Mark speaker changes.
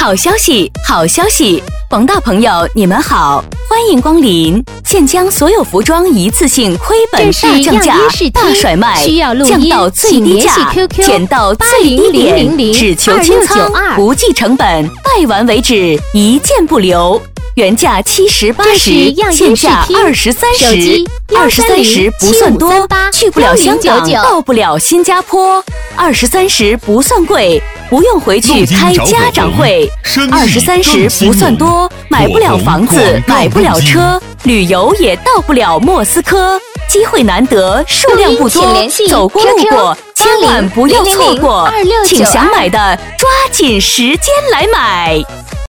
Speaker 1: 好消息，好消息！广大朋友，你们好，欢迎光临！现将所有服装一次性亏本大降价、大甩卖，降到最低价，减到最低点，只求清仓，不计成本，卖完为止，一件不留。原价70、80，现价20、30，20、30不算多，去不了香港，到不了新加坡；20、30不算贵，不用回去开家长会；20、30不算多，买不了房子，买不了车，旅游也到不了莫斯科。机会难得，数量不多，走过路过，千万不要错过。请想买的抓紧时间来买。